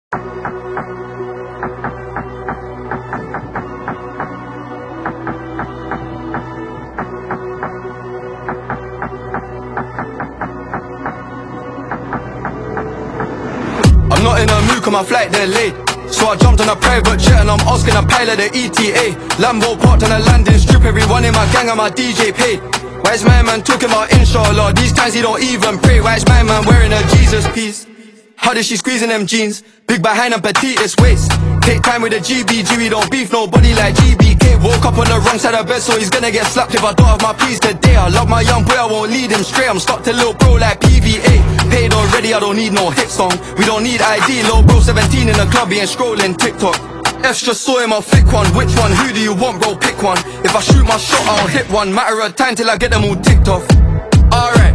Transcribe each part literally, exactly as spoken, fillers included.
I'm not in a mood cause my flight delayed, so I jumped on a private jet and I'm asking a pilot the E T A. Lambo parked on a landing strip, everyone in my gang and my D J paid. Why is my man talking about inshallah? These times he don't even pray. Why is my man wearing a Jesus piece? How did she squeeze in them jeans? Big behind and petitest waist. Take time with the G B G, we don't beef nobody like G B K. Woke up on the wrong side of bed, so he's gonna get slapped if I don't have my peace today. I love my young boy, I won't lead him straight. I'm stuck to little bro like P V A. Paid already, I don't need no hit song. We don't need I D, little bro seventeen in the club, he ain't scrolling TikTok. F's just saw him, I'll flick one. Which one? Who do you want, bro? Pick one. If I shoot my shot, I'll hit one. Matter of time till I get them all ticked off. Alright,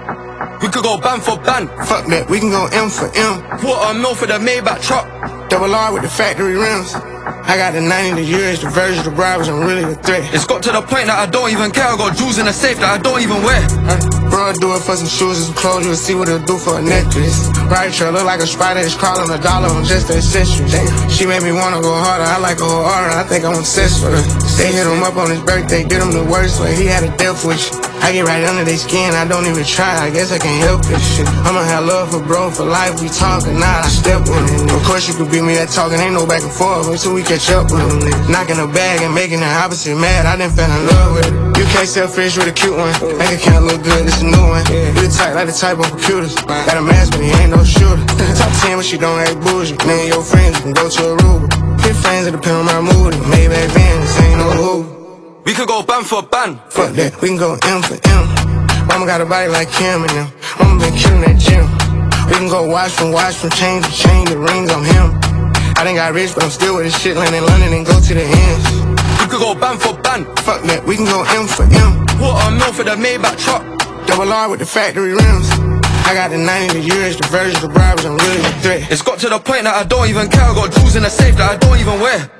we could go ban for ban. Fuck that, we can go M for M. Quarter mil for the Maybach truck. Double R with the factory rims. I got the ninety, the years, the version, the bribes, I'm really a threat. It's got to the point that I don't even care. I got jewels in the safe that I don't even wear. Huh? Bro, I do it for some shoes and some clothes, you'll see what it'll do for a necklace. Right trail, look like a spider, it's crawling a dollar on just the accessories. She made me wanna go harder, I like her harder, I think I'm obsessed with her. They hit him up on his birthday, did him the worst way, he had a death wish. I get right under their skin, I don't even try, I guess I can't help this shit. I'ma have love for bro, for life, we talking, now I step with him. Of course you could beat me at talking, ain't no back and forth until we catch up with him. Knocking a bag and making the opposite mad, I done fell in love with it. You can't sell fish with a cute one, make it count look good, it's a new one. You the type like the type on computers, got a mask but he ain't no shooter. Top ten but she don't act bougie, me and your friends you can go to Aruba. Hit friends that depend on my mood, Maybach van, this ain't no Uber. We could go ban for ban. Fuck that, we can go M for M. Mama got a body like Kim and them, Mama been killing that gym. We can go watch from watch from chain to chain, the rings on him. I done got rich, but I'm still with this shit, land in London and go to the ends. We could go ban for ban. Fuck that, we can go M for M. Quarter mil for the Maybach truck. Double R with the factory rims. I got the ninety, the years, the version, the bribes, I'm really a threat. It's got to the point that I don't even care. I got jewels in the safe that I don't even wear.